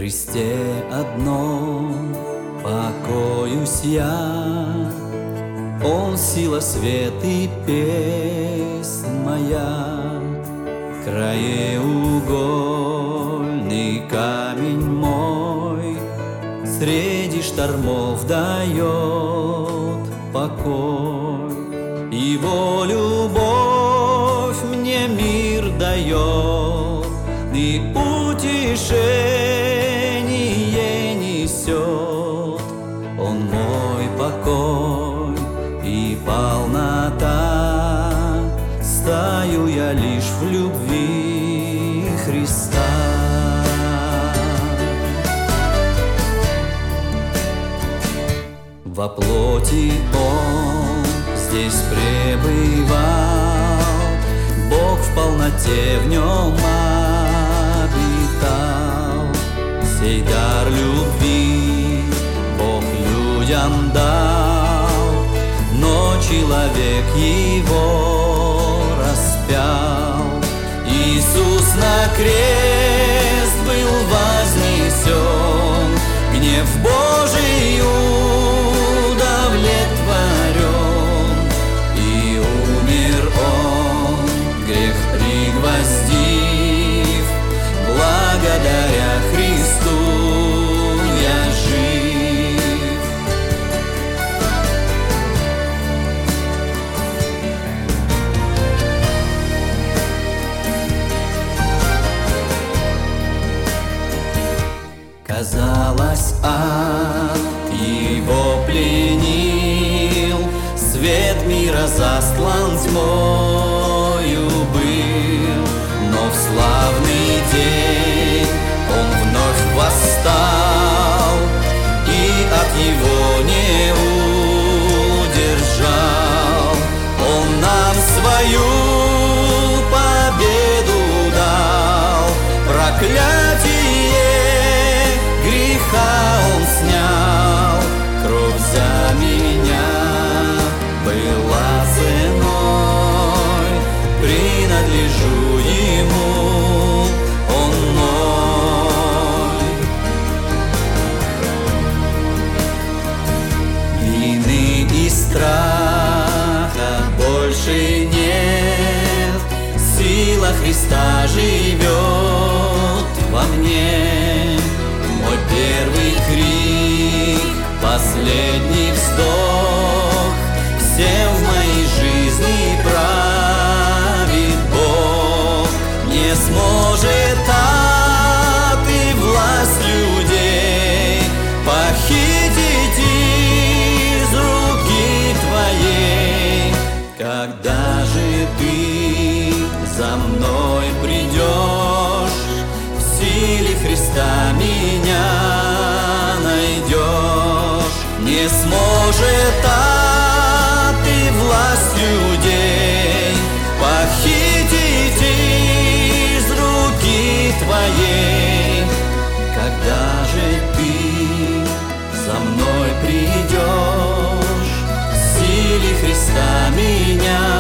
Христе одном покоюсь я, Он сила, свет и песнь моя, краеугольный камень мой, среди штормов дает покой. Его любовь мне мир дает, и утешение несет. Он мой покой и полнота, стою я лишь в любви Христа. Во плоти Он здесь пребывал, Бог в полноте в Нем обитал. Сей дар любви Бог людям дал, но человек его распял. Иисус на крест был вознесен, гнев Божий удовлетворен, и умер Он, грех пригвоздив. Благодаря Христу я жив. Казалось, ад его пленил, свет мира застлан тьмою был, но в славный день Он вновь восстал, и от его не удержал. Он нам свою победу дал, проклятие греха Он снял. Кровь за меня была ценой, принадлежу Ему, Он мой. Вины и страха больше нет, сила Христа живет во мне. Мой первый крик, последний вздох, всем в моей жизни правит Бог. Не сможет ад и власть людей похитить из руки Твоей. Когда же Ты за мной придешь, в силе Христа меня найдешь. Не сможет ад и власть людей похитить из руки Твоей. Когда же Ты за мной придешь, в силе Христа меня